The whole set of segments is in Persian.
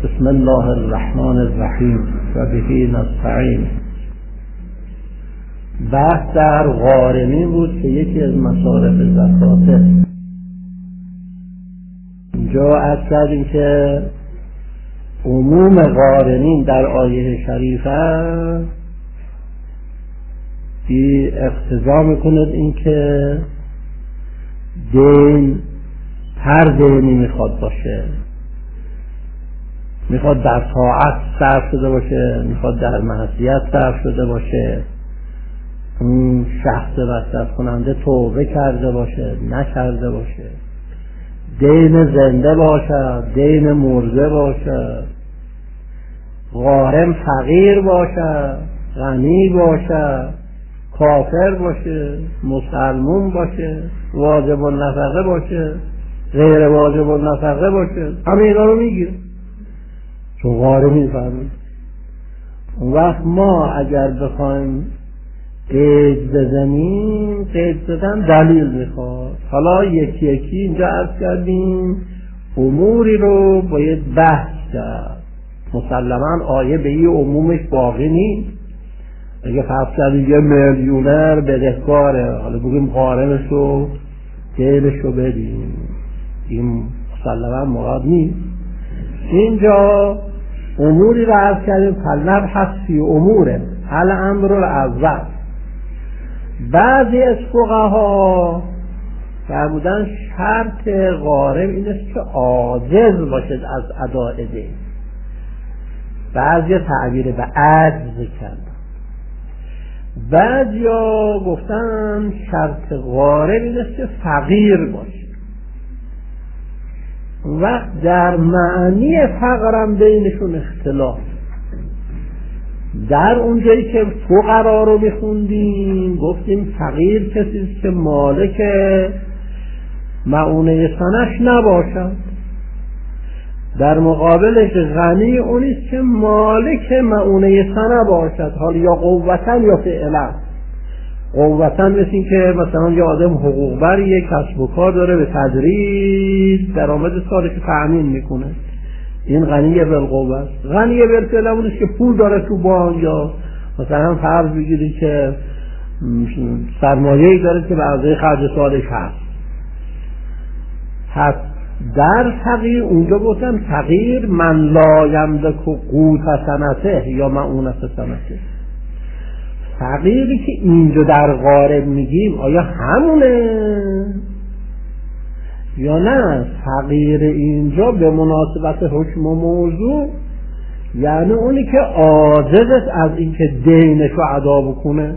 بسم الله الرحمن الرحیم و به نستعین. بحث در غارمی بود که یکی از مصارف زکاته. اینجا عرض کردیم که عموم غارمین در آیه شریفه بی اقتضا میکند این که دین هر دینی میخواد باشه، میخواد در طاعت صرف شده باشه، میخواد در معصیت صرف شده باشه، اون شخص مصرف کننده توبه کرده باشه نکرده باشه، دین زنده باشه دین مرده باشه، غارم فقیر باشه غنی باشه، کافر باشه مسلمون باشه، واجب النفقه باشه غیر واجب النفقه باشه، همه اینا رو میگیره چون غارمی فهمید. اون وقت ما اگر بخوایم قید بزنیم، قید زدن دلیل میخواد. حالا یکی یکی اینجا عرض کردیم اموری رو باید بحث کرد. مسلما آیه به این عمومش باقی نیست. اگه فرض کردیم یه میلیونر بدهکاره، حالا بگیم غارمش رو دیلش رو بدیم، این مسلما مراد نیست. اینجا اموری رو عرض کردیم فلنبحث فی اموره الامر الاول. بعضی از فقها فرمودن شرط غارم این است که عاجز باشد از اداء دین. بعضی تعبیر به عجز کردن، بعضیا گفتن شرط غارم این است که فقیر باشه. وقت در معنی فقرم بینشون اختلاف. در اونجایی که فقرا رو میخوندیم گفتیم فقیر کسی که مالک معونه سنش نباشد، در مقابلش غنی اونیست که مالک معونه سنه باشد، حالا یا قوتن یا فعلا. قوتن مثل این که مثلا یه آدم حقوق بر یک کسب و کار داره به تدریج درآمد سالش تأمین میکنه، این غنیه بالقوت. غنیه بالفعل اونیست که پول داره تو بانک، یا مثلا فرض بگیرید که سرمایه‌ای داره که به اندازه خرج سالش هست. در فقیر اونجا گفتن فقیر من لا یملک قوت سنته یا معونت سنته. فقیری که اینجا در غارب میگیم آیا همونه یا نه؟ فقیر اینجا به مناسبت حکم و موضوع یعنی اونی که عاجز از اینکه دینش رو ادا بکنه.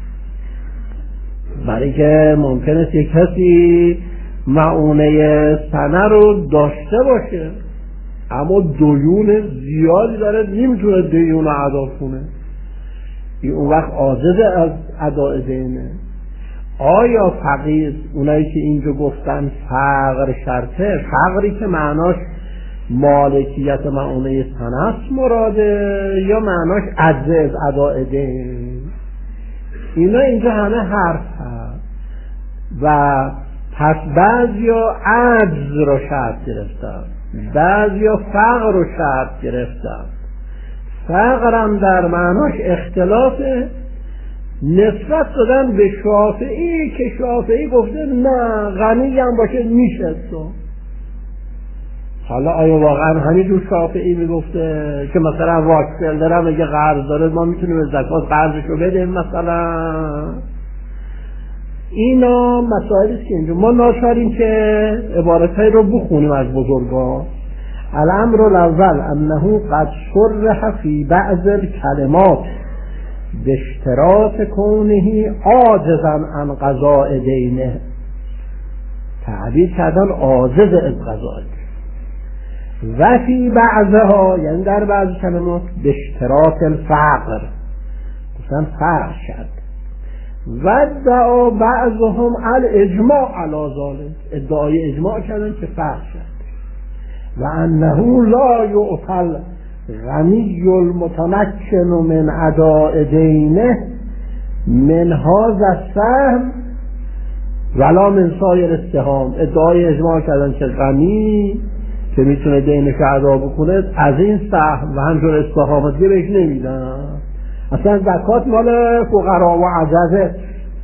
برای که ممکن است یک کسی معونه سنه رو داشته باشه اما دیون زیادی داره نمیتونه دیون رو ادا کنه، اون وقت عاجز از اداء دینه. آیا فقیر اونایی که اینجا گفتن فقر شرطه، فقری که معناش مالکیت معونه سنه است مراده یا معناش عجز از اداء دین؟ اینا اینجا همه حرف هست. و پس بعضیا عجز رو شرط گرفتن، بعضیا فقر رو شرط گرفتن. فقرم در معناش اختلافه، نسبت دادن به شافعی که شافعی گفته نه غنی هم باشه میشه تو. حالا آیا واقعا همینجور شافعی میگفته که مثلا واکسلدر هم اگه قرض داره ما میتونیم به زکات قرضش رو بدیم مثلا؟ اینا مسائلی است که اینجا ما ناچاریم که عبارتهایی رو بخونیم از بزرگان. الامر الاول انه قد شرح فی بعض الکلمات باشتراط کونه عاجزا عن قضاء دینه. تعبیر کردن عاجز از قضاء و فی بعضها یعنی در بعض کلمات باشتراط الفقر، مثلا فقر شد. و ادعا بعضهم الاجماع علی ذلك، ادعای اجماع کردن که فقر شد. و انه لا یعطل غنی المتمکن من اداء دینه من هذا السهم ولا من سایر السهام. ادعای اجماع کردن که غنی که میتونه دینش ادا بکنه از این سهم و همچون استقامتی بهش نمیدن. اصلا زکات مال فقرا و عجزه.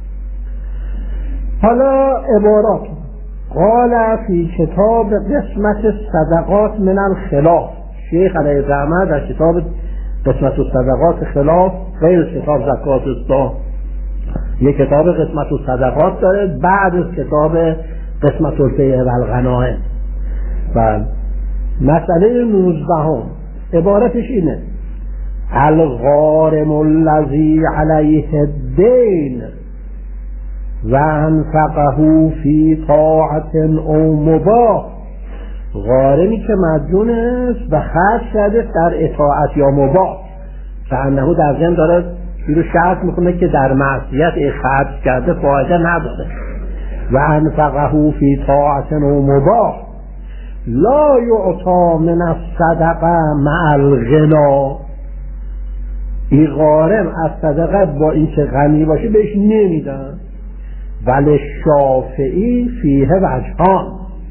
حالا عبارات قال فی کتاب قسمت صدقات من الخلاف، شیخ علیه الرحمه در کتاب قسمت صدقات خلاف غیر کتاب زکات است، یک کتاب قسمت صدقات داره بعد از کتاب قسمت الفیء و الغنائم. و مسئله 19 عبارتش اینه: الغارم الذی علیه الدین و انفقه فی طاعت او مباح، غارمی که مدیون است و خرج کرده در اطاعت یا مباح، فانه در ضمن داره اینو شرط میکنه که در معصیت خرج کرده فایده نداره. و انفقه فی طاعت او مباح لا یعطا من الصدقه مع الغنا، این غارم از صدقه با این که غنی باشه بهش نمیدن. ولی شافعی فیه وجهان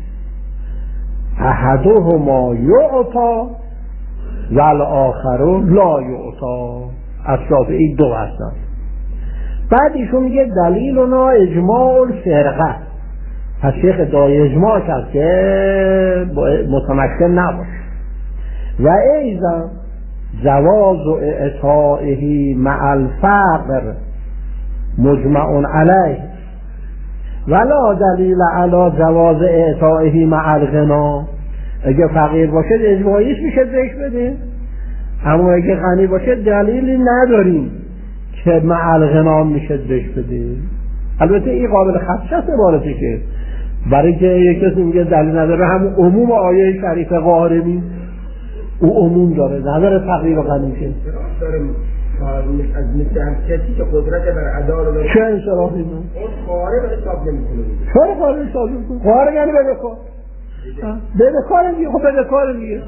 احدهما یعطا و الاخر لا یعطا، از شافعی دو هستن. بعد ایشون میگه دلیلنا اجماع الفرقه، پس شیخ ادعای اجماع کرد که متمکن نباشه. و ایضا جواز اعطائه مع الفقر مجمع علیه ولا دلیل علی جواز اعطائه مع الغنا، اگه فقیر باشه اجماعیش میشه بهش بده، اما اگه غنی باشه دلیلی نداریم که مع الغنا میشه بهش بده. البته این قابل خدشه است عبارتی که برای که یک کسی میگه دلیل نداره، همون عموم آیه شریف غارمی او عموم داره، نداره فقیر و غنی شه. از مثل هم کسی که قدرت بر ادا رو داره چه انصرافی نه؟ اون قارب حساب نمیکنه. چرا قارب حساب نمیکنه؟ قارب یعنی بده کار دیگه. خب بده کار دیگه.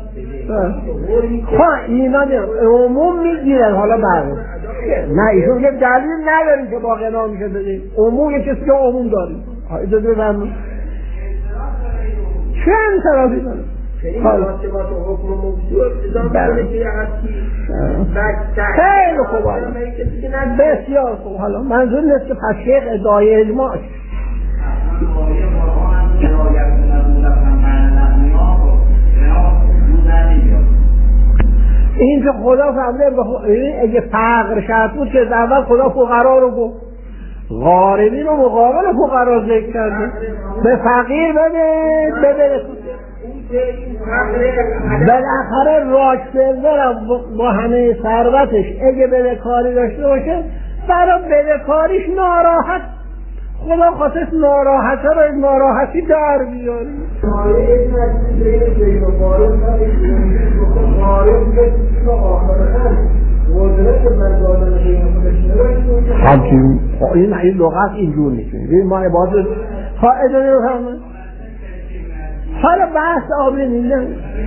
اینا عموم میگیرن. حالا بعد نه ایشون میگه دلیل نداریم که با غنا میشه بده. عموم یه کسی که عموم داریم. اجازه بدم چه انصرافی داره؟ خیلی خوب، بسیار خوب. حالا منظور نیست که پس شیخ ادعای اجماع این که خدا فهمیده اگه فقر شرط بود که اول خدا فقرا رو گفت، غاربین رو مقابل فقرا ذکر کرده، به فقیر بده بالاخره راکفلر با همه ثروتش اگه بدهکاری داشته باشه برای بدهکاریش ناراحت، خدا خواستش ناراحت رو ناراحتی در بیاری. همچنین این لغت اینجور نیست. ما عبادت اجازه بفرمایید. حالا بحث آبی نیست.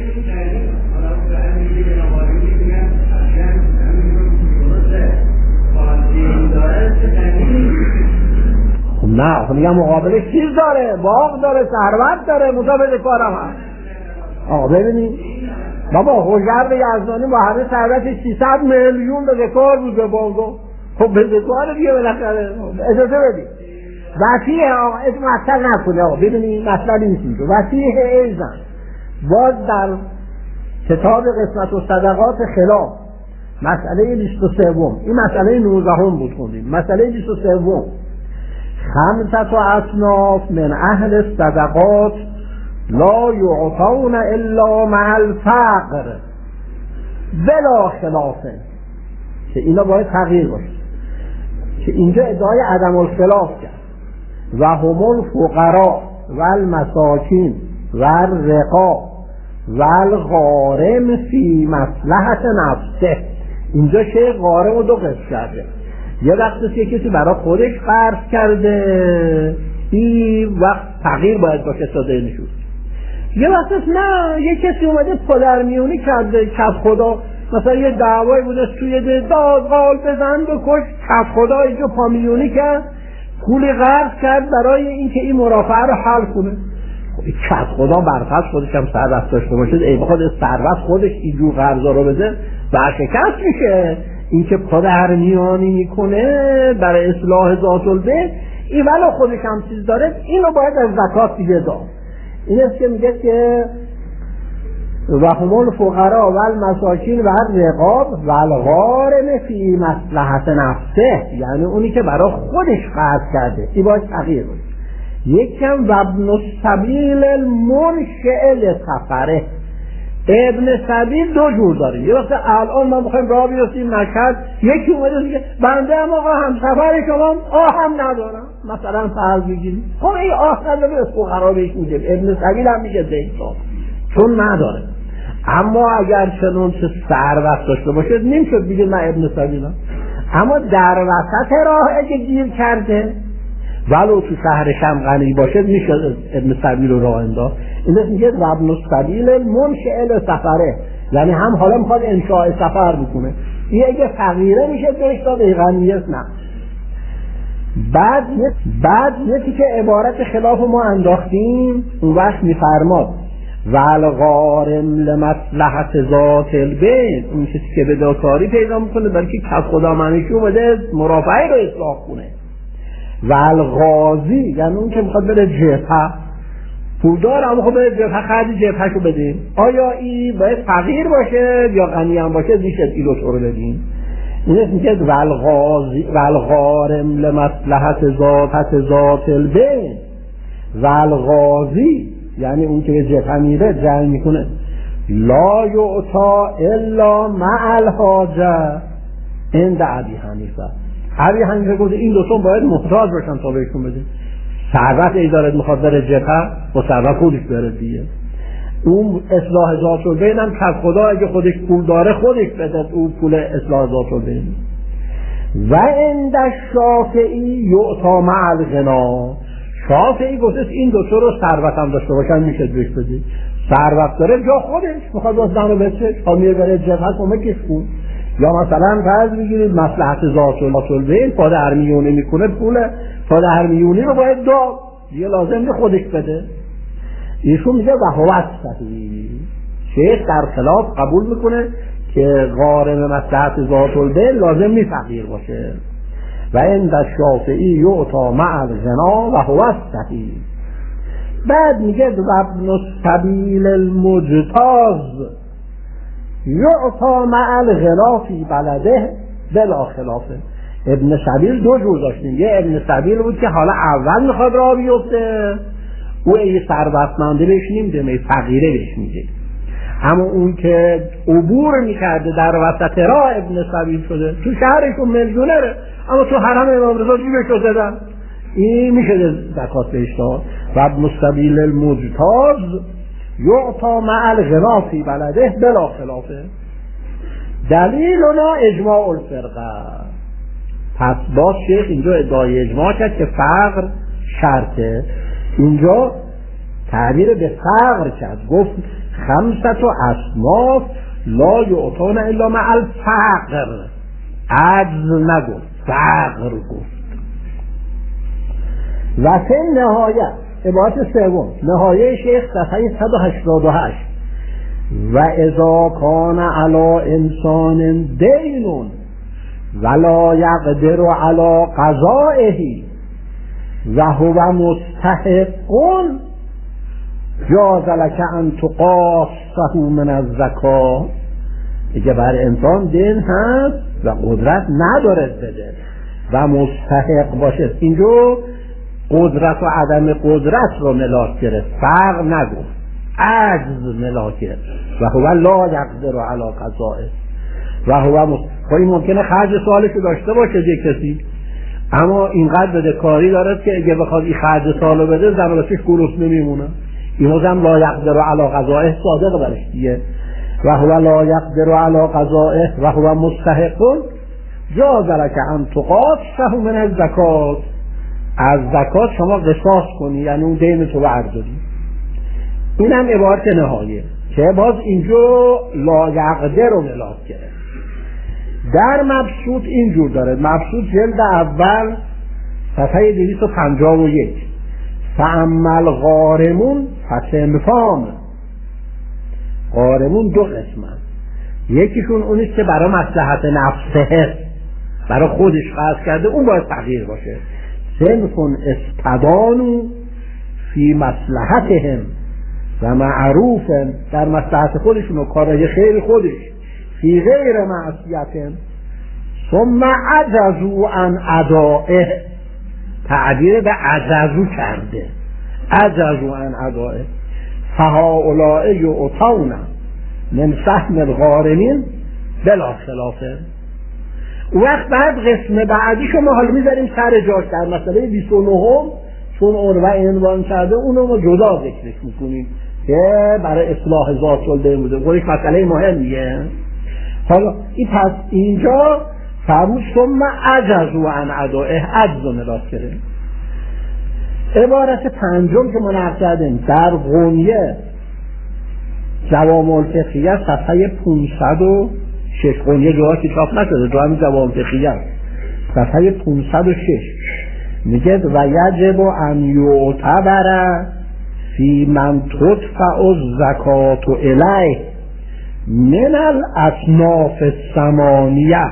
خب نه، خب میگم مقابلش چیز داره، باغ داره، ثروت داره، مطابق کارم هست. آقا ببینید بابا هوشرد یزدانی با همه ثروتش 300 میلیون به کار بود به باغ. خب به کار دیگه بالاخره اجازه بدید. وسیع آقا اسم مطلب نکنه. آقا ببینید مطلبی نیست. وسیع ایزن باز در کتاب قسمت و صدقات خلاف مسئله 23 این مسئله 19 بود خوندیم. مسئله 23 خمسة اصناف من اهل الصدقات لا یعطون الا مع الفقر بلا خلافه، که اینا باید تغییر باشه، که اینجا ادعای عدم الخلاف کرد. و هم الفقراء و المساکین و الرقا و الغارم فی مصلحت نفسه. اینجا شیخ غارم رو دو قسم کرده. یه وقتی که کسی برای خودش قرض کرده این وقت تغییر باید باشه تا دینشون. یه وقت نه، یه کسی اومده پدرمیونی کرده کف خدا، مثلا یه دعوایی بوده توی داد قال بزن بکش، کف خدا اینجا پامیونی کرد، پول قرض کرد برای اینکه این مرافعه رو حل کنه. کس خدا برفض خودش هم ثروت داشته باشه، ای بخواد ثروت خودش اینجور قرضا رو بده ورشکست میشه. این که پادرمیانی میکنه برای اصلاح ذات البین، این ولو خودش هم چیز داره، اینو باید از زکات دیگه داد. این است که میگه که و هم الفقراء و المساکین و الرقاب و الغارم فی مصلحت نفسه، یعنی اونی که برای خودش قرض کرده این باید تغییر بده. یکم و ابن السبیل المنشئ لسفره. ابن سبیل دو جور داره. یه وقت الان ما میخوایم راه بیفتیم مشهد، یکی اومده دیگه بنده هم آقا هم سفر شما هم ندارم، مثلا فرض بگیریم خب این نداره از فقرا بهش میگه. ابن سبیل هم میگه دیتا چون نداره. اما اگر چنانچه ثروت داشته باشه نمیشد بگه من ابن سبیلم. اما در وسط راه اگه گیر کرده ولو تو شهرش هم غنی باشه میشه ابن سبیل رو راه انداخت. این میگه ابن السبیل المنشئ لسفره، یعنی هم حالا میخواد انشاء سفر بکنه. این اگه فقیره میشه بهش داد، غنیه نه. بعد یکی که عبارت خلاف ما انداختیم اون وقت میفرماد و الغارم لمصلحت ذات البین، اون کسی که بدهکاری پیدا میکنه بلکه کس خدا منشی اومده مرافعه رو اصلاح کنه. و الغازی یعنی اون که میخواد بره جبهه، پولدار اما خب بره جبهه خرج جبههشو بدیم. آیا این باید فقیر باشه یا غنی هم باشه؟ میشه این رو بدیم. این میگه و الغارم لمصلحت ذات البین و الغازی یعنی اون که به جبهه میره جنگ میکنه لا یعطا الا مع الحاجه عند ابی حنیفه. ابی حنیفه گفته این دوستان باید محتاج باشن تا بهشون بده. ثروت ای دارد میخواد بره جبهه با ثروت خودش بره دیگه. اون اصلاح ذات البین هم کس خدا اگه خودش پول داره خودش بده اون پول اصلاح ذات البین. و عند الشافعی یعطا مع الغنا. شافعی گفته این دو تا رو ثروت هم داشته باشن میشه بهش بدی. ثروت داره جا خودش میخواد واسه زنو بچه تا میره بره جبهه کمکش کن. یا مثلا فرض بگیرید مصلحت ذات البین پادرمیونی میکنه، پول پادرمیونی رو باید داد دیگه، لازم به خودش بده. ایشون میگه و هو صحیح. شیخ در خلاف قبول میکنه که غارم مصلحت ذات البین لازم نیست فقیر باشه. و عند الشافعی یعطا مع الغنا و هو صحیح. بعد میگه ابن السبیل المجتاز یعطا مع الغنا فی بلده بلا خلافه. ابن سبیل دو جور داشتیم. یه ابن سبیل بود که حالا اول میخواد راه بیفته، او ای ثروتمنده بهش نمیده، فقیره بهش میده. اما اون که عبور میکرده در وسط راه ابن سبیل شده، تو شهرشون میلیونره اما تو حرم امام رضا جیبش رو زدن، این میشه زکات بهش داد. و ابن السبیل المجتاز یعطا مع الغنا فی بلده بلا خلافه. دلیلنا اجماع الفرقه. پس باز شیخ اینجا ادعای اجماع کرد که فقر شرطه. اینجا تعبیر به فقر کرد، گفت خمسة اصناف لا یعطون الا مع الفقر. عجز نگفت، فقر گفت. و فی نهایت عبارت سوم نهایه شیخ صفحه 188 و اذا کان علی انسان دین ولا یقدر علی قضائه و هو مستحق جاز لک ان تقاصه من الزکات. اگه بر انسان دین هست و قدرت نداره بده و مستحق باشه، اینجا قدرت و عدم قدرت رو ملاک گرفت، فقر نگفت، عجز ملاک گرفت. و هو لا یقدر علی قضائه و هو خواهی ممکنه خرج سالش داشته باشه یک کسی، اما اینقدر بده کاری دارد که اگه بخواد این خرج سالو بده زمانش گروس نمیمونه. این هم لا یقدر علی قضائه صادق برش دیگه. و هو لا یقدر علی قضائه و هو مستحق جاز لک ان تقاصه من الزکات. از زکات شما قصاص کنی، یعنی اون دین تو برداری. این هم عبارت نهایه که باز اینجا لا یقدر رو ملاک کرد. در مبسوط اینجور داره، مبسوط جلد اول صفحه 251 فاما الغارمون فصنفان. غارمون دو قسمن، یکیشون اونیست که برای مصلحت نفسه، برای خودش قصد کرده، اون باید تغییر باشه. صنفون استدانو فی مصلحتهم و معروفن، در مصلحت خودشون و کارهای خیر خودش، فی غیر معصیتهم ثم عجزوا عن ادائه، تعبیر به عجزو کرده، عجزوا عن ادائه، فهؤلاء یؤتون من سهم الغارمین بلا خلافه. اون وقت بعد قسم بعدی شما حالا میذاریم سر جاش در مسئله 29 چون عنوان عنوان کرده اونو ما جدا ذکرش میکنیم که برای اصلاح ذات الدین بوده، خودش مسئله مهمیه. حالا این پس اینجا فرمود ثم عجزوا عن ادائه، عجز ملاک کرده. عبارت پنجم که ما نقل کردیم در غنیه جوامع الفقهیه صفحه 506، غنیه جواب که چاپ نشده، جواب جوامع الفقهیه صفحه 506 میگه و یجب ان یعتبر فی من تدفع الزکات الیه من الاصناف الثمانیه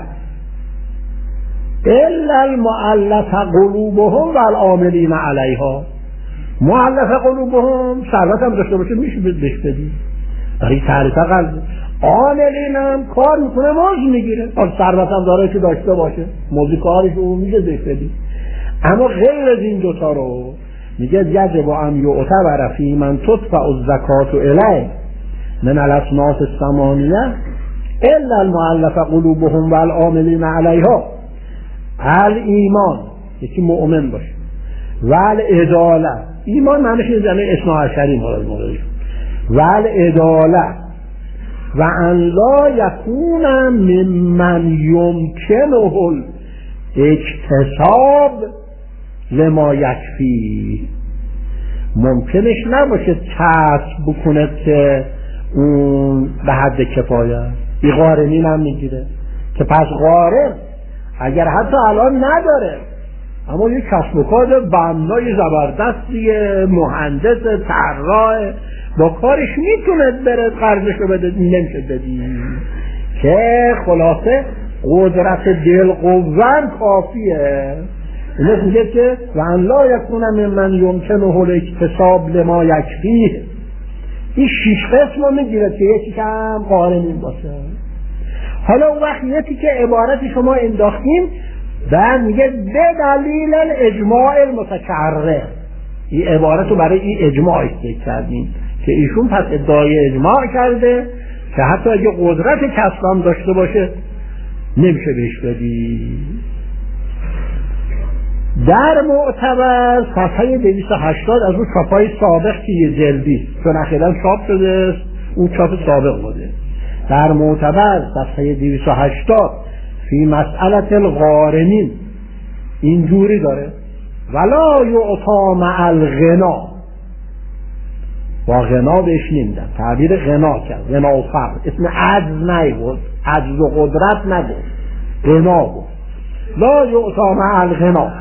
الا المؤلف قلوبهم والعاملین علیها. مؤلف قلوبهم ثروت هم داشته باشه میشه بهش بدی، برای تعریف قلب. عاملین هم کار میکنه موز میگیره، ثروت هم داره که داشته باشه، موزی کارش رو میگه بهش بدی. اما غیر از این دوتا رو میگه یجب ان یعتبر فی من تدفع الزکات الیه من الاصناف الثمانیه الا المؤلف قلوبهم والعاملین علیها. ایمان یکی مؤمن باشه، والعداله، ایمان معنیش یعنی اثنا عشری والعداله و ان لا یکون ممن یمکنه الاکتساب لما یکفی، ممکنش نباشه کسب بکنه که اون به حد کفایت. این غارمین هم میگیره که پس غارم اگر حتی الان نداره اما یک کسب و کار بنای زبردستی، مهندس، طراح، با کارش میتونه بره قرضش رو بده، نمیشه بدی که خلاصه قدرت دل قوان کافیه. اینه میگه که و ان لا یکون ممن یمکنه الاکتساب لما یکفیه. این 6 قسم رو میگیره که یکی کم غارمین باشه. حالا اون وقت یکی که عبارت شما انداختیم بعد میگه به دلیل الاجماع المتکرر، این عبارت رو برای این اجماع استفاده کردیم که ایشون پس ادعای اجماع کرده که حتی اگه قدرت کسب هم داشته باشه نمیشه بهش بدی. در معتبر صفحه 280 از اون چاپای سابق که یه جلدی چون اخیراً چاپ شده اون چاپ سابق بوده. در معتبر صفحه 280 فی مسئله الغارمین اینجوری داره ولا یعطا مع الغنا، با غنا بهش نمیدن، تعبیر غنا کرد، غنا و فقر، اسم عجز نگفت، عجز و قدرت نگفت، غنا گفت. لا یعطا مع الغنا،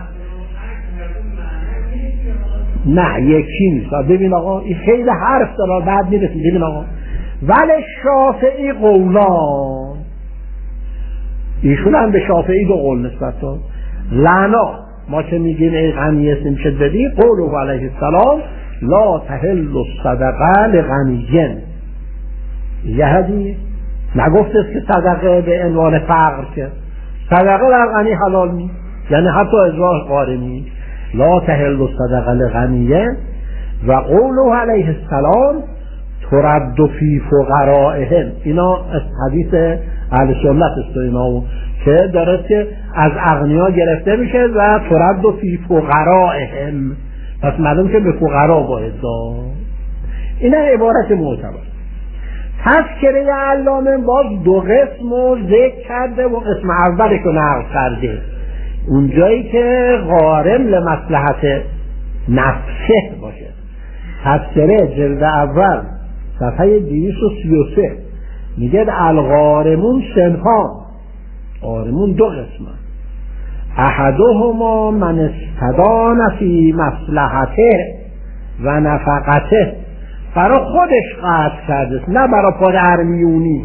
نه یکی نیست. ببین آقا این خیلی حرف داره بعد میرسید. ببین آقا ولی شافعی قولان، ایشون هم به شافعی دو قول نسبت داد. لنا ما که میگیم ای غنی اسم شد بدی، قوله علیه السلام لا تحل الصدقه لغنیین. یه حدیث نگفت است که صدقه به عنوان فقر، که صدقه در غنی حلال نیست، یعنی حتی ازواج غارمی. لا تحل الصدقه لغنیین و قوله علیه السلام ترد فی فقرائهم. اینا از حدیث اهل سنت است، اینا که داره که از اغنیا گرفته میشه و ترد فی فقرائهم، پس معلوم که به فقرا باید داد. اینا عبارت معتبر. تذکره علامه باز دو قسم رو ذکر کرده و قسم اولش رو نقل کرده، اونجایی که غارم لمصلحت نفسه باشه. تذکره جلد اول صفحه 233 میگه الغارمون صنفان، غارمون دو قسمه، احدهما من استدان فی مصلحته و نفقته برای خودش قطع کرده، نه برای پادرمیونی.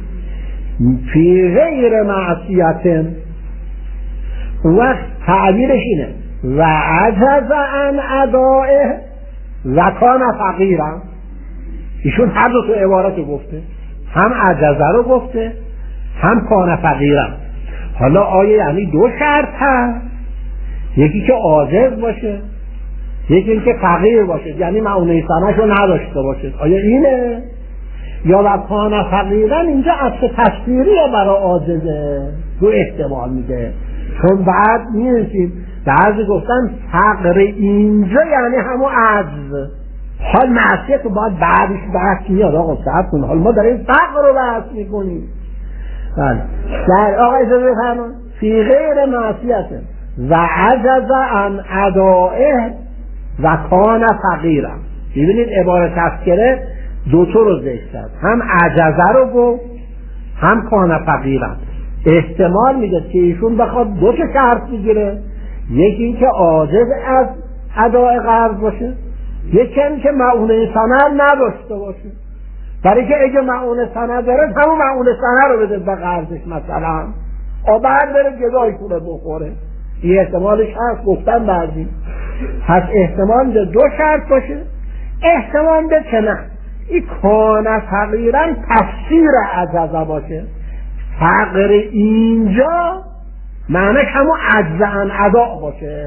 فی غیر معصیت، اون وقت تعبیرش اینه و عجز عن ادائه و کان فقیرا. ایشون هر دو تو عبارت رو گفته، هم عجزه رو گفته هم کان فقیرا. حالا آیا یعنی دو شرط هست؟ یکی که عاجز باشه، یکی این که فقیر باشه، یعنی معونه سنش رو نداشته باشه. آیا اینه؟ یا و کان فقیرا اینجا اصل تصویریه برای عاجزه، دو احتمال میده. چون بعد میرسیم بعضی گفتن فقر اینجا یعنی همون عجز. حال معصیت رو باید بعدش بحث میاد. آقا صبر کن، حال ما داریم فقر رو بحث میکنیم. بله در آقا اجازه بفرمایید فی غیر معصیت و عجز عن ادائه و کان فقیرا. ببینید عبارت تذکره دوتو رو ذکر کرد، هم عجزه رو گفت هم کان فقیرا. احتمال میده که ایشون بخواد دو تا شرط بگیره، یکی این که عاجز از اداء قرض باشه، یکی این که معونه سند نداشته باشه. برای که اگه معونه سند داره همون معونه سند رو بده به قرضش، مثلا بعد بره گدای کنه بخوره. این احتمالش هست، گفتن بعضی. پس احتمال میده دو شرط باشه، احتمال میده که نه این کان فقیرا تفسیر عجزه باشه. فقر اینجا معنیش همون عجز عن ادا باشه.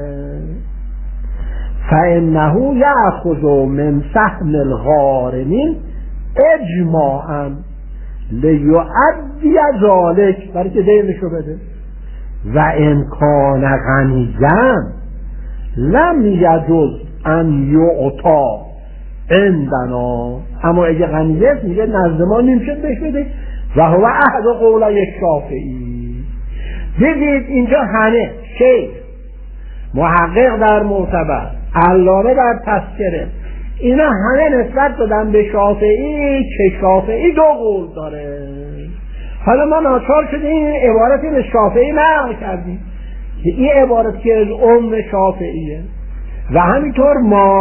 فانه یأخذ من سهم الغارمین اجماعا لیؤدی ذلک، برای که دینشو بده. و ان کان غنیا لم یجوز ان یعطا عندنا، اما اگه غنیه میگه نزد ما نمیشه بهش بده. و هو احد قولای شافعی. دیدید اینجا همه شیخ، محقق در معتبر، علامه در تذکره، اینا همه نسبت دادن به شافعی که شافعی دو قول داره. حالا ما ناچار شدیم این عبارتی به شافعی نقل کردیم، این عبارت که از شافعیه. و همینطور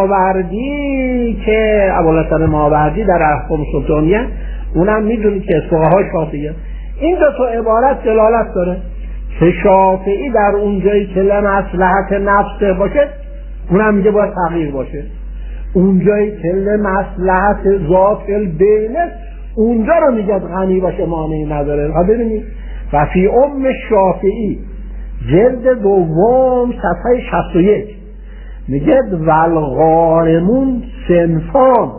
ماوردی که ابوالحسن ماوردی در احکام سلطانیه، اونم میدونید که فقهای شافعیه. این دو تا عبارت دلالت داره که شافعی در اون جایی که لمصلحت نفس باشه اونم میگه باید تغییر باشه، اون جایی که لمصلحت ذات البینه اونجا رو میگه غنی باشه مانعی نداره. ها ببینید و فی شافعی جلد دوم صفحه 61 میگه والغارمون صنفان،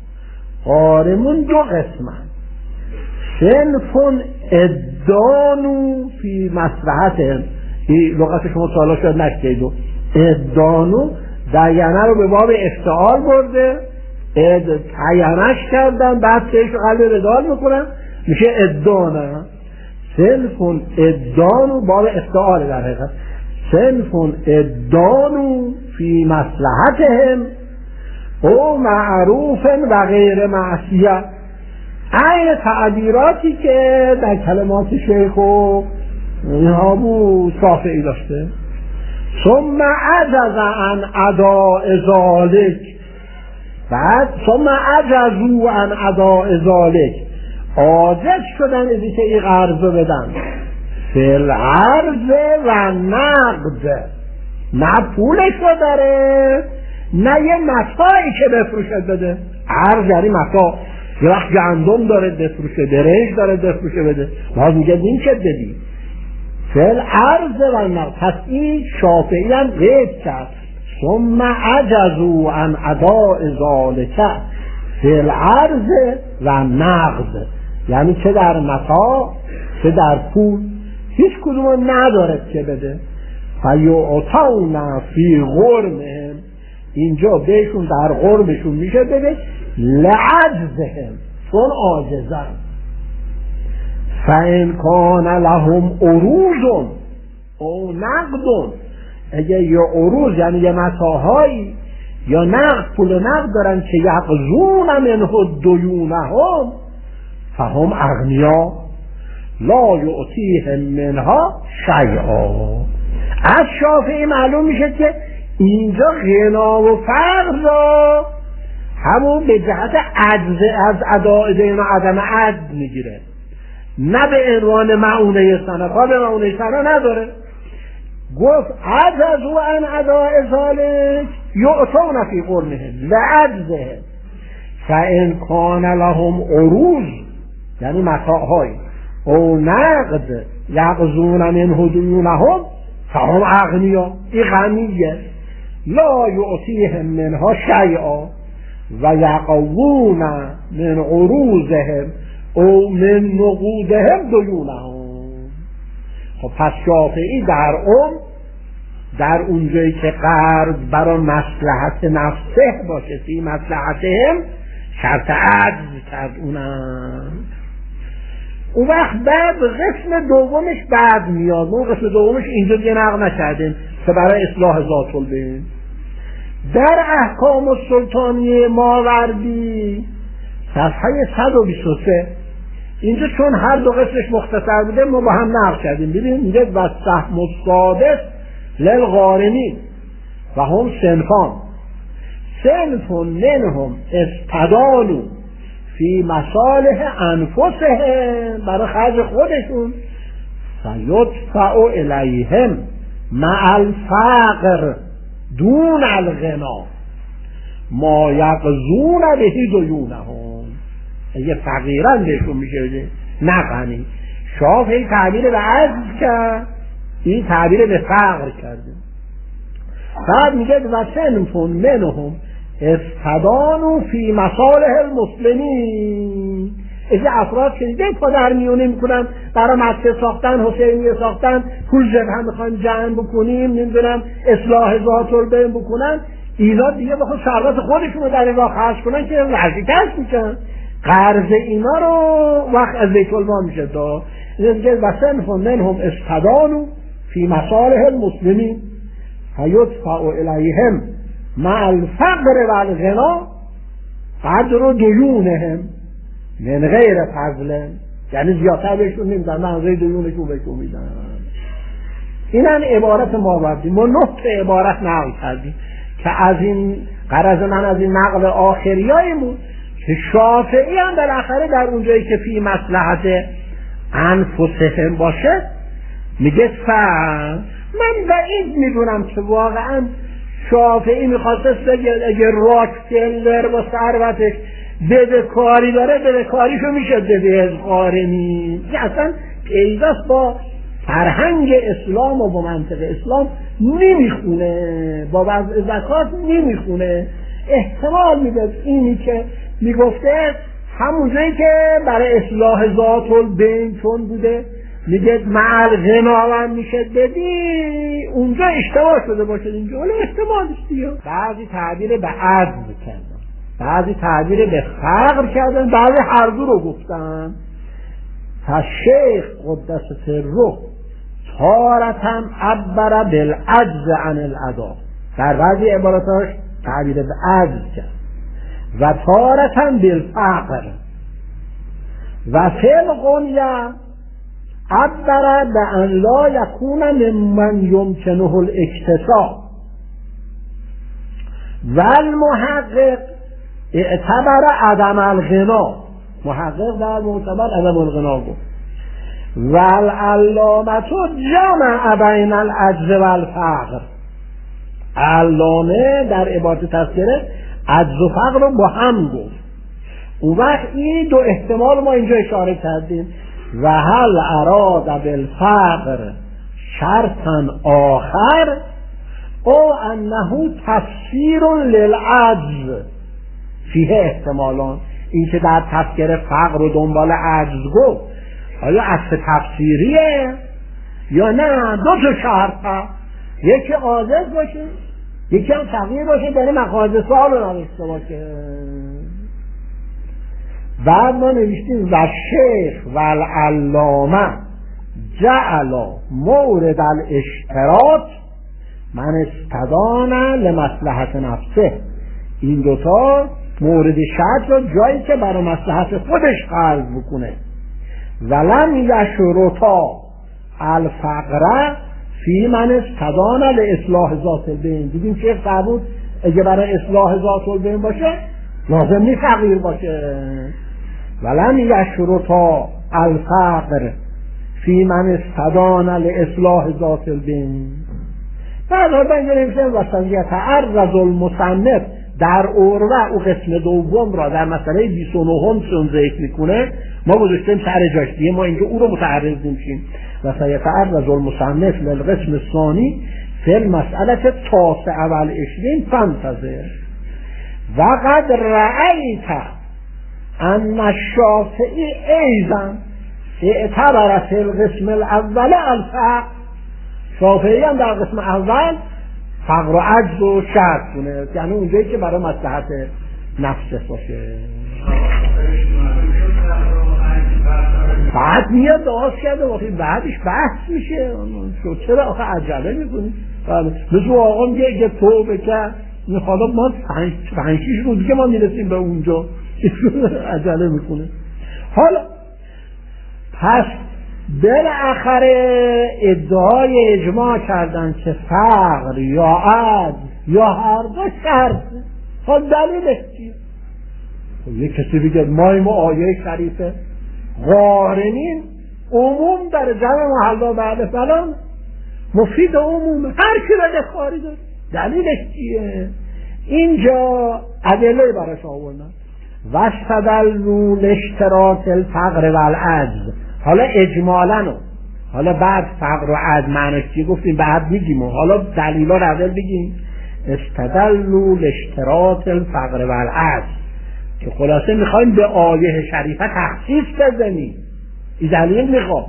غارمون دو قسمن، صنفون ادانو فی مصلحتهم. این لغت شما سوالا شاید نشدید. ادانو دیانه رو به باب افتعال برده، تعینش کردن، بعد سهش قلب ردال میکنن میشه ادانه. صنفون ادانو باب افتعال در حقیقت. صنفون ادانو فی مصلحتهم او معروف و غیر معصیه. این تعبیراتی که در کلمات شیخ و ابو صافعی داشته. ثم عجز عن اداء ذلک، بعد ثم عجزوا عن اداء ذلک، عاجز شدن از اینکه این قرض رو بدن. فی العرض و نقد، نه پولش رو داره نه یه متاعی که بفروشد بده. عرض یعنی متاع، یه وقت گندم داره بفروشه، برنج داره بفروشه بده، باز میگه این چه بدی. فی العرض و نقد. پس این شافعی هم غیب کرد. ثم عجزوا عن اداء ذلک فی العرض و نقد، یعنی چه در متاع چه در پول هیچ کدوم نداره که بده. فیعطون فی غرمهم، اینجا بهشون در غرمشون میشه بده لعجزهم، چون عاجزن. فان کان لهم عروض او نقد، اگه یه عروض یعنی یه متاعهایی یا نقد، پول نقد دارن که یقضون منه دیونهم فهم اغنیا لا یعطیهم منها شیئا. از شافعی معلوم میشه که اینجا غنا و فقر را همون به جهت عجز از اداء دین و عدم عجز میگیره، نه به عنوان معونه سنه. کار به معونه سنه نداره. گفت عجزوا عن اداء ذلک یؤتون فی قرنهم لعجزهم فان کان لهم عروض، یعنی متاعهای او نقد یغزون منه دونهم فهم اغنیا، این غنیه، لا یعطیهم منها شیئا و یقوون من عروضهم او من نقودهم دونهم. خب پس شافعی در اونجایی که قرض برای مصلحت نفسه باشه، فی مصلحتهم، شرط عجز کرد اونم. اون وقت بعد قسم دومش بعد میاد. ما قسم دومش اینجا دیگه نقل نکردیم که برای اصلاح ذات البین. در احکام السلطانیه ماوردی صفحه 123 اینجا چون هر دو قسمش مختصر بوده ما با هم نقل کردیم. ببینید اینجا و سهم السادس للغارمین و هم صنفان، صنف منهم استدانوا فی مصالح انفسهم، برای خرج خودشون، فیدفع الیهم مع الفقر دون الغنا ما یقضون به دیونهم. اگه فقیران بهشون میشه نه غنی. شافعی تعبیر به عجز کرد، این تعبیر به فقر کرده. بعد میگه و صنف منهم استدانوا فی مصالح المسلمین، اگه افراد که دیگه پادر میونه میکنن برای مسجد ساختن، حسینیه ساختن، پول جبهه میخوان جمع بکنیم، نمیدونم اصلاح ذات البین بکنن، اینا دیگه بخواد ثروت خودشون رو در این راه خرج کنن که ورزیدش میشن. قرض اینا رو وقت از بیت المال میشه داد. میگه و صنف منهم استدانوا فی مصالح المسلمین فیدفع الیهم مع الفقر و الغنا قدر دیونهم من غیر فضل، یعنی زیادتر بهشون نمیدن، منظور دیونشون بهشون میدن. این هم عبارت ماوردی. ما 9 عبارت نقل کردیم که از این غرض من از این نقل آخریایی بود که شافعی هم بالاخره در اونجایی که فی مصلحت انفسهم باشه میگه من بعید میدونم که واقعا شافعی میخواست بگه اگه راکفلر با ثروتش بدهکاری داره بدهکاریشو میشه بده از قارنی. اصلا پیوست با فرهنگ اسلام و با منطق اسلام نمیخونه، با وضع زکات نمیخونه. احتمال میده اینی که میگفته همونجایی که برای اصلاح ذات البین چون بوده میگه مع غنا میشه بدی، اونجا اشتباه شده باشه. اینجا ولی احتمالش دیگه بعضی تعبیر به عجز کردن، بعضی تعبیر به فقر کردن، بعضی هر دو رو گفتن. فشیخ قدس سره تارتاً عبر بالعجز عن الادا، در بعضی عباراتاش تعبیر به عجز کرد، و تارتاً بالفقر، و فی الغنیه عبر بأن لا یکون ممن یمکنه الاکتساب، و المحقق اعتبر عدم الغنا، محقق در معتبر عدم الغنا گفت. و العلامه جمع بین العجز و الفقر، علامه در عبارت تذکره عجز و فقر رو با هم گفت. اون وقت این دو احتمال ما اینجا اشاره کردیم. و هل اراد بالفقر شرطا آخر او انه تفسیر للعجز فیه احتمالان. این که در تذکره فقر و دنبال عجز گفت آیا اصل تفسیریه یا نه؟ 2 شرط هست، یکی عاجز باشه یکی هم فقیر باشه، در مقاصد سوال رو نوشته باشه. بعد ما نوشتیم و شیخ و العلامه جعل مورد الاشتراط من استدان لمصلحت نفسه. این دوتا مورد شرط رو جایی که برای مصلحت خودش قلب بکنه. ولم یشرطا الفقر فی من استدان لاصلاح ذات البین. دیدیم شیخ فرمود اگه برای اصلاح ذات البین باشه لازم نیست فقیر باشه. ولم یشرطا الفقر فی من استدان لاصلاح ذات البین. بعد بنگریم واسه یتعرض المصنف در اوروه او قسم دوم را در مسئله 29 چون ذکر میکنه، ما گذاشتیم سر جاش دیگه، ما اینجا او رو متعرض نمیشیم. واسه یتعرض المصنف للقسم الثانی فی المسئله 29 فانتظر. وقد رأیت ان الشافعی ایضا اعتبر فی القسم الاول الفقر. شافعی هم در قسم اول فقر و عجز و شرط کنه، یعنی اونجایی که برای مصلحت نفس باشه. بعد میاد دعاست کرده واقعی بعدش بحث میشه چرا آخه عجله میکنی؟ مثل آقا میگه تو بکر میخواد ما 5-6 روز که ما میرسیم به اونجا عجله میکنه. حالا پس بالاخره ادعای اجماع کردن که فقر یا عجز یا هر دو شرط. حال دلیلش چیه؟ یک کسی بگه ما آیه شریفه قارنین عموم در جمع محلا بعد فلان مفید عموم هر کی بده کاری داره. دلیلش چیه؟ اینجا ادله براش آوردن واستدلوا لاشتراک الفقر والعجز. حالا اجمالاً حالا بعد فقر و عجز معنیش چیه گفتیم بعد میگیم، حالا دلیلا رو اول بگیم. استدلوا لاشتراک الفقر والعجز که خلاصه میخوایم به آیه شریفه تخصیص بزنیم. این دلیل میخواد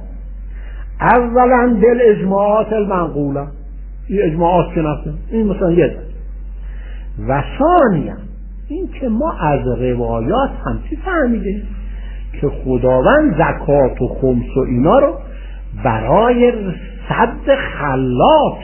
اولا دل اجماعات المنقوله، این اجماعات که نفسه این مثلا یه دل. و ثانیا این که ما از روایات هم چی فهمیدیم که خداوند زکات و خمس و اینا رو برای سد خلات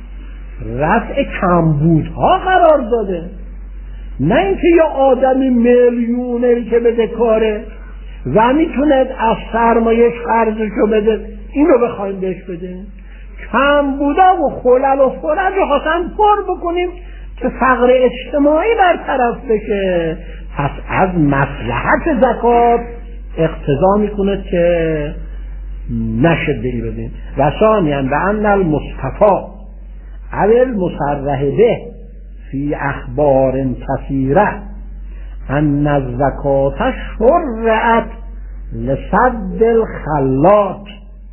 رفع کمبودها قرار داده، نه اینکه یه آدمی میلیونری که بده کاره و میتونه از سرمایه‌اش قرضشو بده اینو بخوایم بهش بده. کمبودا و خلل و فرج رو خواستن پر بکنیم که فقر اجتماعی برطرف بشه. پس از مصلحت زکات اقتضا میکنه که نشد بری بدیم. و ثانیاً به ان المصطفى اول مصرح به فی اخبار کثیره ان الزکات شرعت لسد الخلات.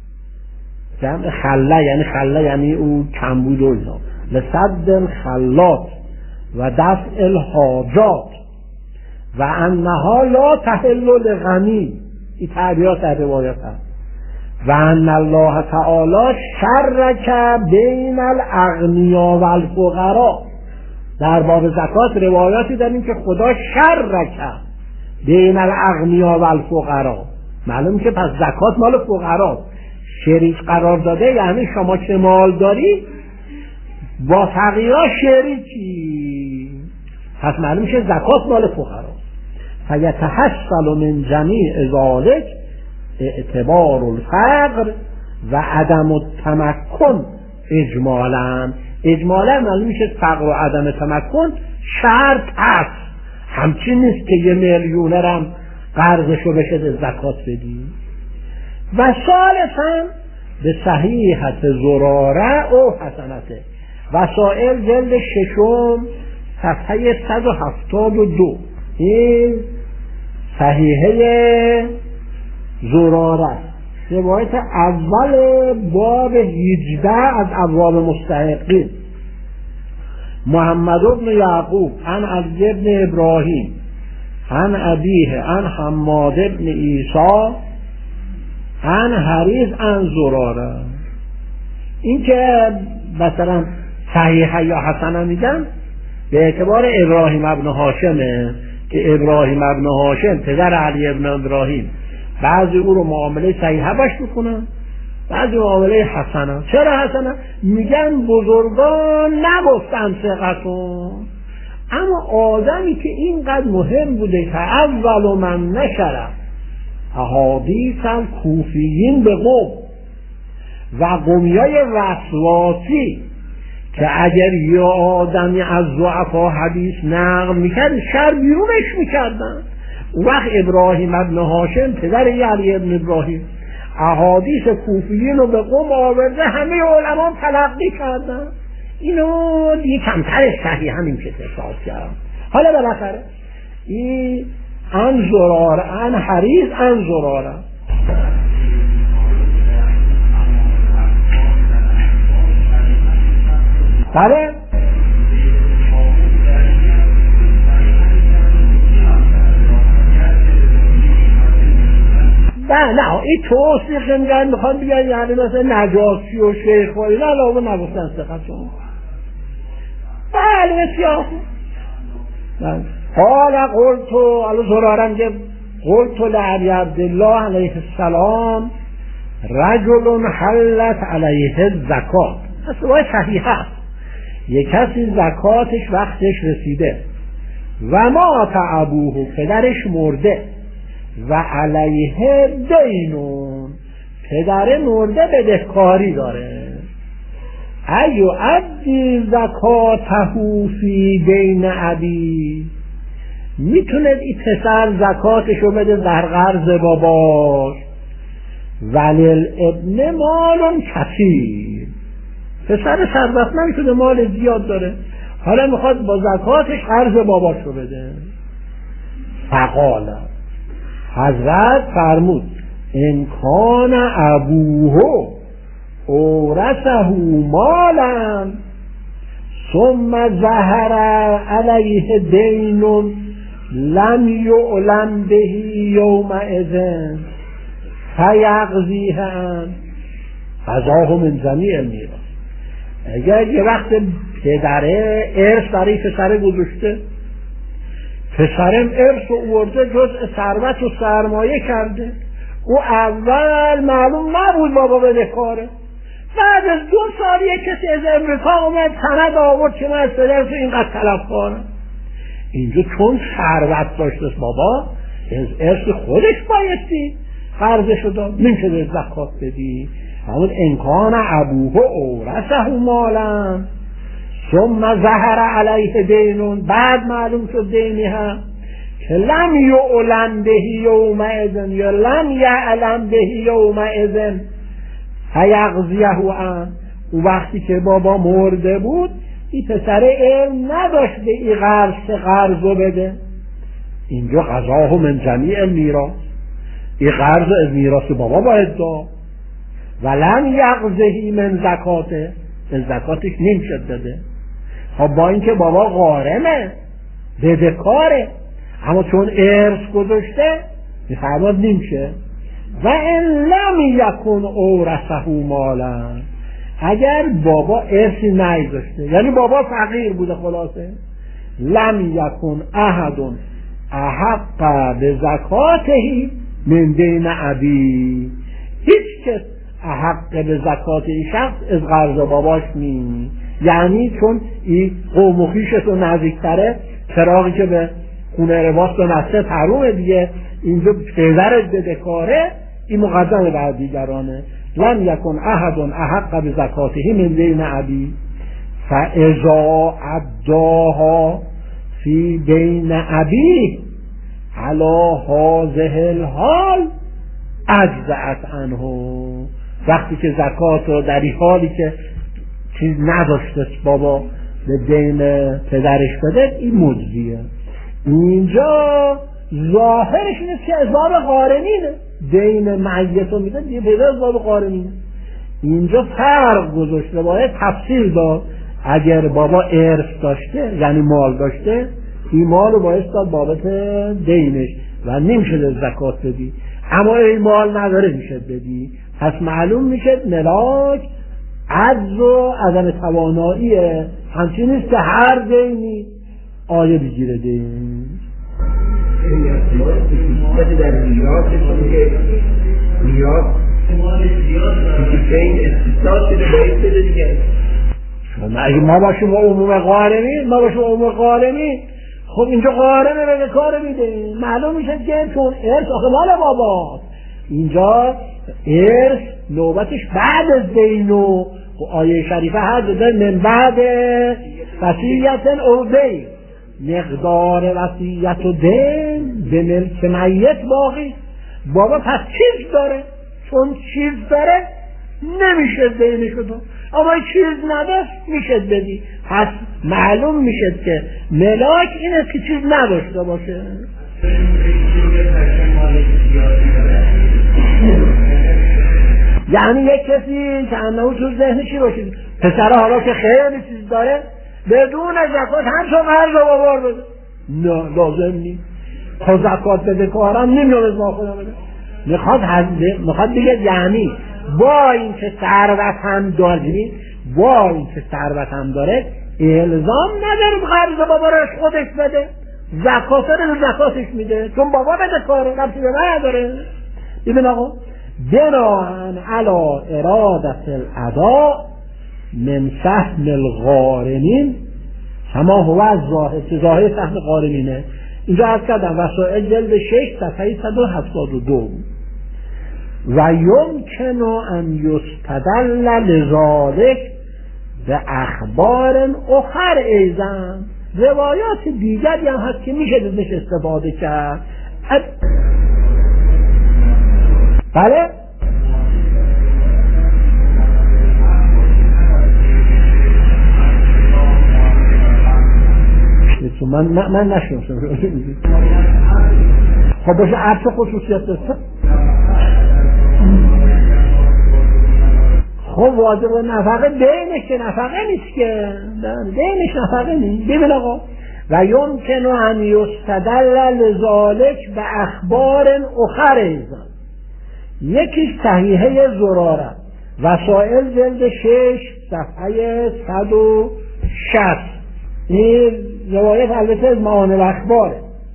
جمع خله یعنی خله یعنی او کمبود و اینا، لسد الخلات و دفع الحاجات و انها لا تحل لغنی. این تعبیرات در روایات هست. و ان الله تعالی شرک بین الاغنیا و الفقراء. در باب زکات روایاتی داریم که خدا شرک بین الاغنیا و الفقراء. معلوم که پس زکات مال فقراء شریک قرار داده، یعنی شما که مال داری با فقیرا شریکی، پس معلوم که زکات مال فقراء. فیتحصل من جمیع ذلک اعتبار الفقر و عدم التمکن اجمالا. اجمالا معلوم میشه فقر و عدم تمکن شرط هست، همچین نیست که یه میلیونرم قرضشو بشه زکات بدی. و ثالثاً به صحیحت زراره او حسنته. وسائل جلد 6 صفحه 172. این صحیحه زراره روایت اول باب 18 از ابواب مستحقین. محمد بن یعقوب عن عبد بن ابراهیم عن ابیه عن حماد بن عیسی عن حریث عن زراره. این که مثلا صحیحه یا حسنه میگن به اعتبار ابراهیم ابن هاشمه که ابراهیم ابن هاشم پدر علی ابن ابراهیم بعضی او رو معامله صحیحه باش میکنن، بعضی معامله حسنه. چرا حسنه؟ میگن بزرگان نگفتن ثقتون، اما آدمی که اینقدر مهم بوده که اول من نشره احادیث کوفیین به قوم و قومیای وسواسی که اگر یه آدمی از ضعفا حدیث نقل میکرد شر بیرونش میکردن. اون وقت ابراهیم ابن هاشم پدر علی ابن ابراهیم احادیث کوفیین رو به قم آورده، همه علما تلقی کردن. اینو دیگه کمتر صحیح همین که حساب کردم. حالا بالاخره این ان زرار ان حریص ان زراره. بله نه این توصیق میگن میخوان بگن یعنی مثلا نجاسی و شیخ و اینا علاوه نگفتن ثقتون. بله بسیار قال قلتو علی زرارم که قلتو لعبی عبدالله علیه السلام رجل حلت علیه الزکات. اصلا صحیح هست یک کسی زکاتش وقتش رسیده و مات ابوه پدرش مرده و علیه دینون پدر مرده بدهکاری داره، ایو ادی زکاته فی دین ابی، میتونه این پسر زکاتشو بده در قرض باباش. ولیل ابن مالون کثیر، پسر ثروت نمیتونه مال زیاد داره، حالا میخواد با زکاتش قرض باباشو بده. فقال حضرت فرمود انکان ابوه اورثه مالا ثم ظهر علیه دین لم یعلم به یومئذ فیقضیه قضاه من جمیع المیراث. اگر یه وقت پدره ارث برای پسره گذاشته، پسرم ارث رو ورده جزء ثروت و سرمایه کرده، او اول معلوم نبود بابا بدهکاره، بعد از 2 سال یک کسی از امریکا اومد سند آورد که من از پدر تو اینقدر طلبکارم. اینجا چون ثروت داشته بابا از ارث خودش بایستی قرضشو داد، نمیشه به زکات بدی. همون انکان ابوه اورثه مالا ثم ظهر علیه دینون، بعد معلوم شد دینی هم که لم یعلم به یومئذ یا لم یعلم به یومئذ فیقضیه عنه. او وقتی که بابا مرده بود این پسر علم نداشت به این قرض رو بده. اینجا قضاه من جمیع المیراث، این قرض از میراث بابا باید داد. ولم یقضه من زکاته، از زکاتش نمیشد داده. خب با اینکه بابا غارمه بدهکاره، اما چون ارث گذاشته میفرماد نمیشه. و ان لم یکن اورثه مالا، اگر بابا ارثی نگذاشته یعنی بابا فقیر بوده، خلاصه لم یکن احد احق بزکاته من دین ابی، هیچ کس احق به زکات این شخص از قرض باباش نیست. یعنی چون این قوم و خویشتون نزدیکتره، چراغی که به خونه رواست و نسته ترومه دیگه، اینجا پدرت بدهکاره، این مقدم بر دیگرانه. لم یکن احد احق بزکاته من دین ابی فاذا اداها فی دین ابی علی هذه الحال اجزأت عنه. وقتی که زکات رو در این حالی که چیز نداشته بابا به دین پدرش بده، این مجزیه. اینجا ظاهرش نیست که عذاب قارنینه، دین معیت رو میده دیگه پدر عذاب قارنینه. اینجا فرق گذاشته، باید تفصیل داد. اگر بابا ارث داشته یعنی مال داشته، این مال رو باید داد بابت دینش و نمیشه زکات بدی. اما این مال نداره میشه بدی، پس معلوم میشه ملاک عجز و عدم تواناییه. همچین نیست که هر دینی آیه بگیره دین. در میراث دین استثناء شده باید بده دیگه. اگه ما باشیم با عموم قارنی، خب اینجا قارنه به کار میده، معلوم میشه که چون ارث آخه مال باباست. اینجا ارث نوبتش بعد از دین و آیه شریفه هست من بعد وصیت او دین، مقدار وصیت و دین به ملک میت باقی. بابا پس چیز داره، چون چیز داره نمیشه دینشو تو، اما چیز نداشت میشه بدی. پس معلوم میشه که ملاک اینه که چیز نداشته باشه. یعنی یک کسی که انهو تو ذهن چی باشه، پسره حالا که خیلی چیز داره بدون زکات هم تو قرض رو بابار بده، نه لازم نیم. خود زکات بده کارم نمیام از ما خدا بده. میخواد بگه یعنی با این که ثروت هم داره، با این که ثروت هم داره الزام نداره قرض بابا رو خودش بده، زکات رو زکاتش میده، چون بابا بده کار ربطی به من نداره. ببین آقا، بناهن علا ارادت الادا من سهم الغارمین همه هو از ظاهر سهم غارمینه. اینجا عرض کردم وسائل جلد 6 صفحه 172. و یمکن ان یستدل لذالک به اخبار اخر ایضا، روایات دیگری هم هست که میشه ازش استفاده کرد. بله من نشناسم. خب باشه عرض خصوصیت دست خب واجب نفقه دینش که نفقه نیست که، دینش نفقه نیست. ببین آقا، و یمکن ان یستدل لذالک به اخبار اخر ایضا، یکی صحیحه زراره وسائل جلد 6 صفحه 160. این روایت البته از معانی الاخباره،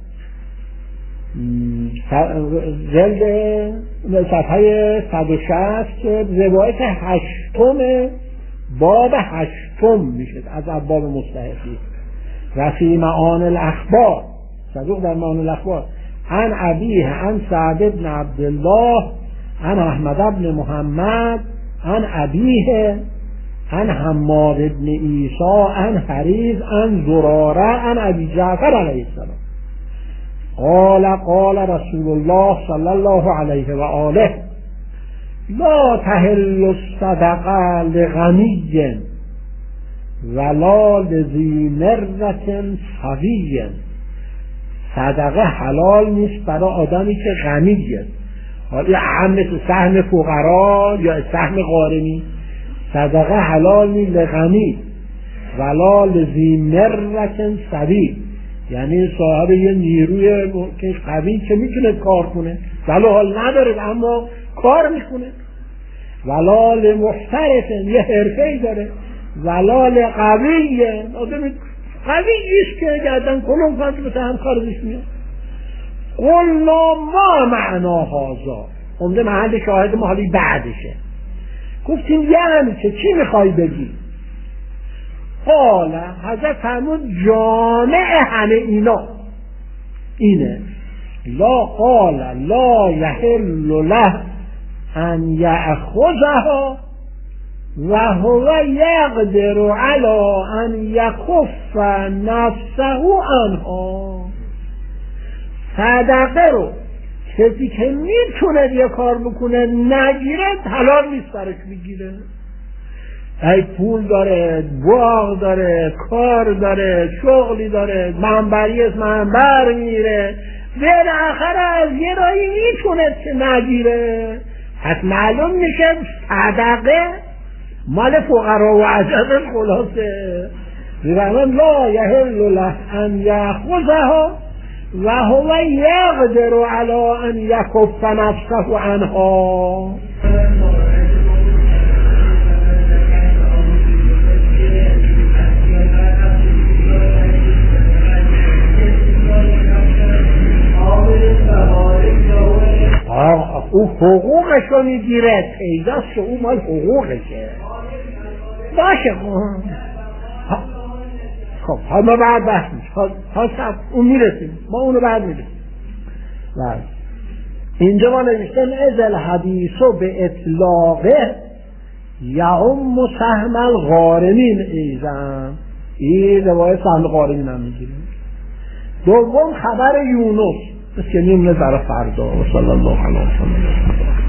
جلد صفحه 160 که روایت 8 باب 8 میشه از ابواب مستحقی. و فی معانی الاخبار، صدوق در معانی الاخبار، عن ابیه عن سعد بن عبدالله عن احمد بن محمد عن ابیه عن حماد بن عیسی عن حریز عن زراره عن ابی جعفر علیه السلام قال رسول الله صلی الله علیه و آله لا تحل الصدقه لغنی ولا لذی مرة سوی. صدقه حلال نیست برای آدمی که غنیه، حالا اهم تو سهم فقرا یا سهم غارمی. صدقه حلال نیست لغنی ولا لذی مرة سوی، یعنی صاحب یه نیروی قوی که میتونه کار کنه ولی حال نداره اما کار میکنه. ولا لمحترف، یه حرفه‌ای داره. ولا لقوی، آدمی قوی نیست که گردن کلون کنه بسه همکار بیش میاد. قلنا ما معنا هازا، اونده محل شاهد محلی بعدشه. گفتیم یعنی چی میخوای بگی؟ قال حضرت فرمود جامع همه اینا اینه. قال لا یحل له ان یأخذها و هو یقدر علی ان یکف نفسه عنها. صدقه رو کسی که میتونه یه کار بکنه نگیره حلال نیست برش میگیره. ای پول داره، باغ داره، کار داره، شغلی داره، منبری از منبر میره، بالاخره از یه راهی میتونه که نگیره. پس معلوم میشه صدقه مال فقرا و عجب خلاصه. میگن لا یحل له ان یأخذها و هو یقدر علی ان یکف نفسه عنها. او حقوقش رو میگیره، پیداست که او مال حقوقشه. باشه خب ما بعد بحث میشه، اون میرسیم، ما اونو بعد میرسیم. اینجا ما نوشتن از الحدیثو به اطلاقه یعم سهم الغارمین ایزن، این روایت سهم غارمین هم میگیریم. دوم خبر یونس بس که میمونه در فردا. صلی الله علیه و سلم.